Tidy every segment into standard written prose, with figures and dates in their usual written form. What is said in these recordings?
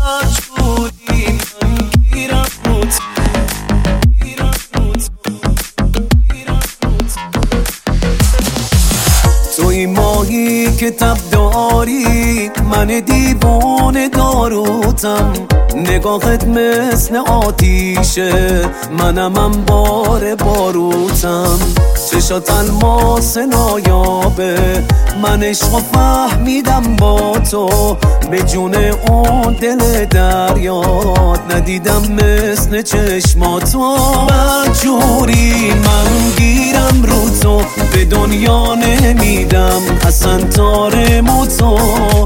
مجبوری من گیرم روت توی ماهی که تب داری من دیوانه داروتم نگاهت مثل آتیشه منم انبار باروتم چشات الماس نایابه من عشق فهمیدم با تو به جون اون دل دریات ندیدم مثل چشماتو بدجوری من گیرم رو تو به دنیا نمیدم اصلا تارمو تو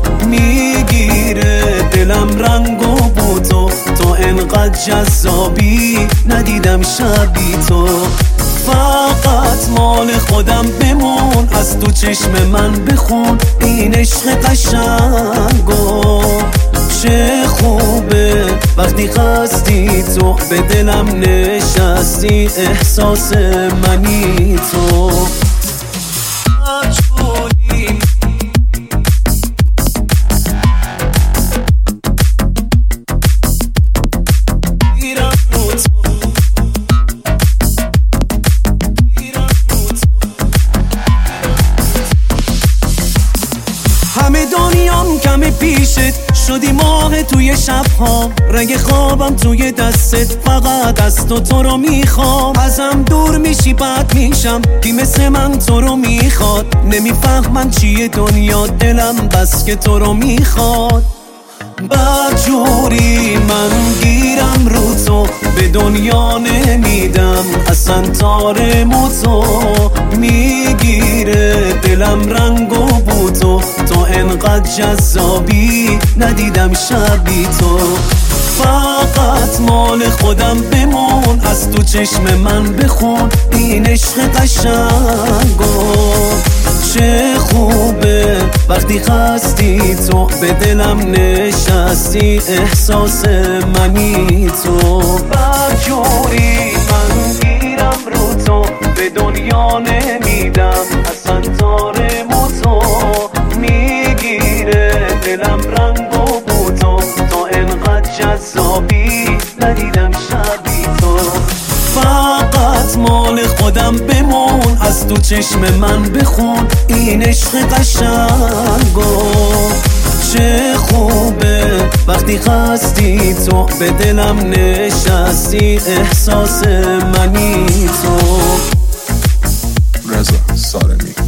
میگیره دلم رنگ و بوتو تو انقدر جذابی ندیدم شبی تو فقط مال خودم بمون از تو چشم من بخون این عشق قشنگو چه خوبه وقتی خستی تو به دلم نشستی احساس منی تو همه دنیام کم پیشت شدی ماه توی شبها رنگ خوابم توی دستت فقط از تو رو میخوام ازم دور میشی بد میشم کی مثل من تو رو میخواد نمیفهمم چیه دنیا دلم بس که تو رو میخواد بدجوری من گیرم رو تو به دنیا نمیدم اصلا تارمو تو میگیره دلم رنگ و بوتو تو انقدر جذابی ندیدم شبی تو فقط مال خودم بمون از تو چشم من بخون این عشق قشنگو چه خوبه وقتی خستی تو به دلم نشستی احساس منی تو بدجوری من گیرم رو تو به دنیا نمیدم اصلا تارمو تو میگیره دلم رنگ و بوتو تو انقدر جذابی ندیدم شبی تو فقط مال خودم بمون از تو چشم من بخون این عشق قشنگو چه خوبه وقتی خستی تو به دلم نشستی احساس منی تو رضا سارمی